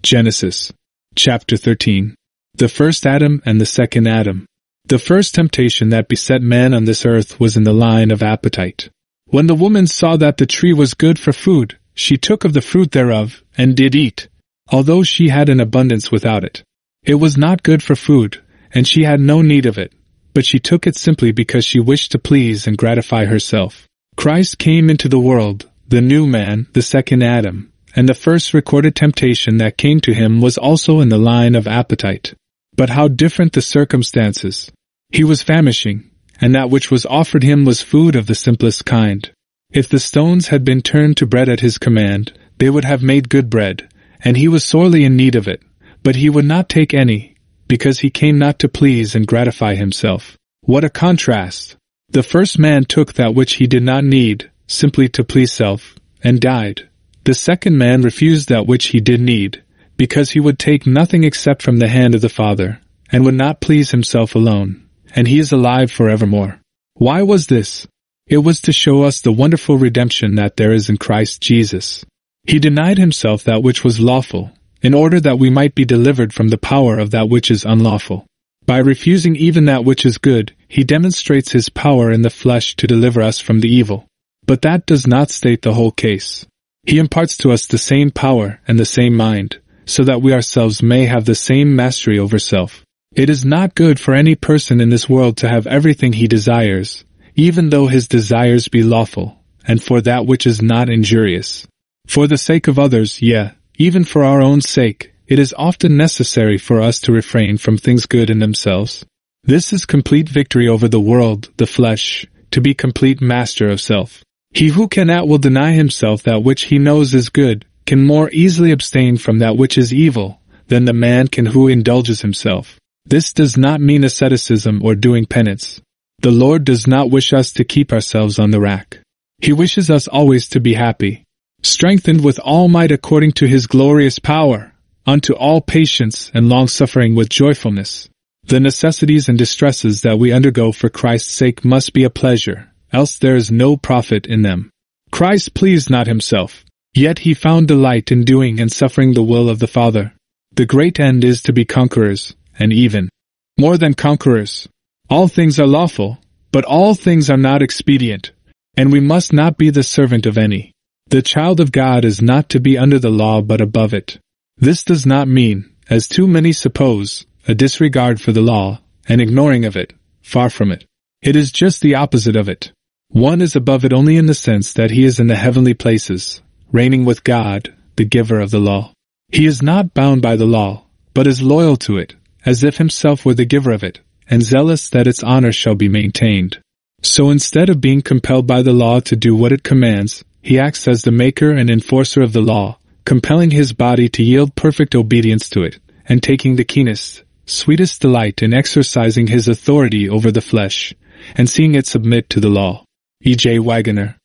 Genesis. Chapter 13. The first Adam and the second Adam. The first temptation that beset man on this earth was in the line of appetite. When the woman saw that the tree was good for food, she took of the fruit thereof, and did eat, although she had an abundance without it. It was not good for food, and she had no need of it, but she took it simply because she wished to please and gratify herself. Christ came into the world, the new man, the second Adam, and the first recorded temptation that came to him was also in the line of appetite. But how different the circumstances! He was famishing, and that which was offered him was food of the simplest kind. If the stones had been turned to bread at his command, they would have made good bread, and he was sorely in need of it, but he would not take any, because he came not to please and gratify himself. What a contrast! The first man took that which he did not need, simply to please self, and died. The second man refused that which he did need, because he would take nothing except from the hand of the Father, and would not please himself alone, and he is alive forevermore. Why was this? It was to show us the wonderful redemption that there is in Christ Jesus. He denied himself that which was lawful, in order that we might be delivered from the power of that which is unlawful. By refusing even that which is good, he demonstrates his power in the flesh to deliver us from the evil. But that does not state the whole case. He imparts to us the same power and the same mind, so that we ourselves may have the same mastery over self. It is not good for any person in this world to have everything he desires, even though his desires be lawful, and for that which is not injurious. For the sake of others, yea, even for our own sake, it is often necessary for us to refrain from things good in themselves. This is complete victory over the world, the flesh, to be complete master of self. He who can at will deny himself that which he knows is good, can more easily abstain from that which is evil, than the man can who indulges himself. This does not mean asceticism or doing penance. The Lord does not wish us to keep ourselves on the rack. He wishes us always to be happy, strengthened with all might according to his glorious power, unto all patience and long-suffering with joyfulness. The necessities and distresses that we undergo for Christ's sake must be a pleasure, else there is no profit in them. Christ pleased not himself, yet he found delight in doing and suffering the will of the Father. The great end is to be conquerors, and even more than conquerors. All things are lawful, but all things are not expedient, and we must not be the servant of any. The child of God is not to be under the law but above it. This does not mean, as too many suppose, a disregard for the law, and ignoring of it, far from it. It is just the opposite of it. One is above it only in the sense that he is in the heavenly places, reigning with God, the giver of the law. He is not bound by the law, but is loyal to it, as if himself were the giver of it, and zealous that its honor shall be maintained. So instead of being compelled by the law to do what it commands, he acts as the maker and enforcer of the law, compelling his body to yield perfect obedience to it, and taking the keenest, sweetest delight in exercising his authority over the flesh, and seeing it submit to the law. E. J. Waggoner.